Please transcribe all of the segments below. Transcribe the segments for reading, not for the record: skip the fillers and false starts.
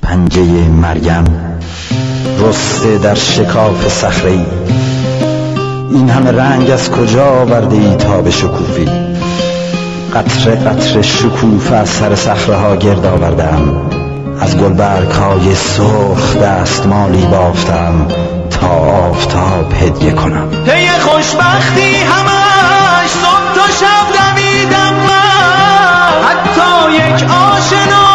پنجه مریم رسته در شکاف صخره‌ای، این همه رنگ از کجا آورده ای تا به شکوفی؟ قطره قطره شکوفه از سر صخره‌ها گرد آوردم، از گلبرگ‌های سرخ دستمالی بافتم تا آفتاب هدیه کنم. پی خوشبختی همش صبح تا شب دویدم من، حتی یک آشنا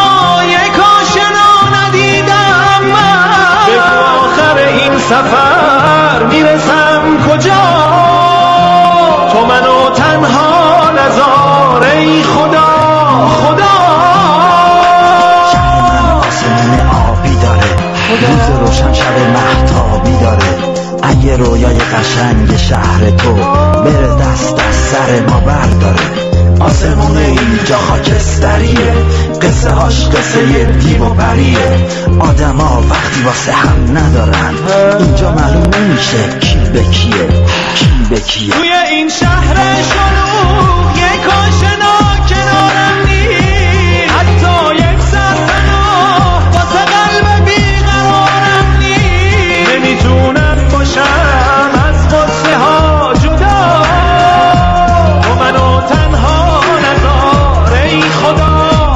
ندیدم من. به آخر این سفر میرسم کجا؟ تو منو تنها نذار ای خدا. روز روشن شب مهتابی داره، اگه رویای قشنگ شهر تو بره دست از سر ما برداره. آسمون اینجا خاکستریه، قصه هاش قصه دیو و پریه، آدم ها وقتی واسه هم ندارن، اینجا معلوم نمیشه کی به کیه کی به کیه. توی این شهر شلوغ یک آشنا کنارم نیست، حتی یک سرپناه واسه قلب بیقرارم نیست. نمیتونم باشم از قصه ها جدا، تو منو تنها نذار ای خدا.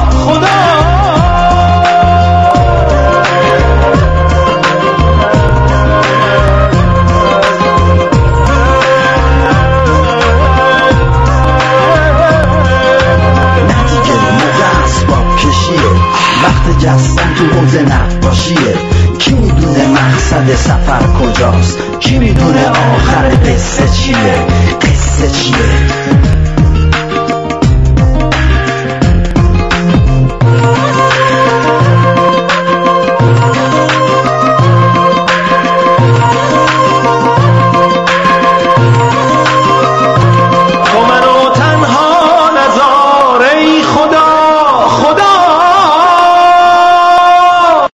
وقت جستن تو حوض نقاشیه، کی میدونه مقصد سفر کجاست، کی میدونه آخر قصه چیه.